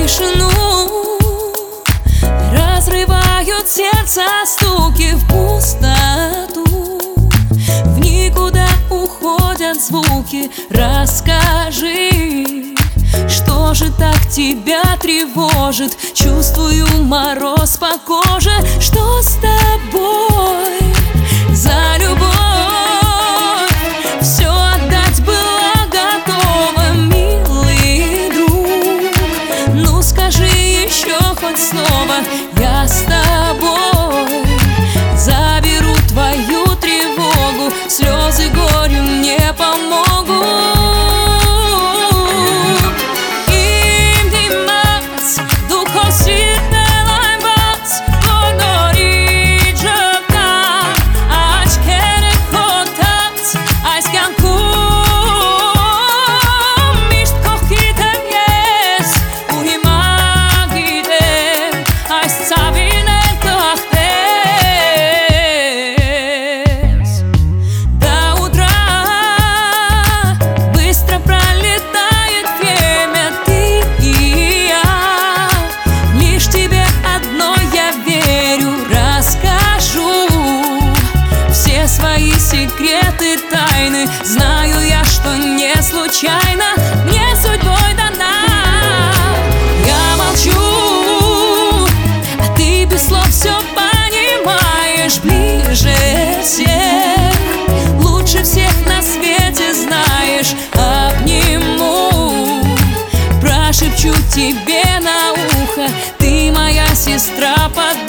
тишину, разрывают сердце стуки в пустоту. В никуда уходят звуки. Расскажи, что же так тебя тревожит? Чувствую мороз по коже. Что с тобой за любовь? Все отдать было готово, милый друг. Ну скажи еще хоть слово, я с тобой. Заберу твою тревогу, слезы горю мне помогут. Свои секреты, тайны, знаю я, что не случайно мне судьбой дана. Я молчу, а ты без слов все понимаешь. Ближе всех, лучше всех на свете знаешь. Обниму, прошепчу тебе на ухо, ты моя сестра под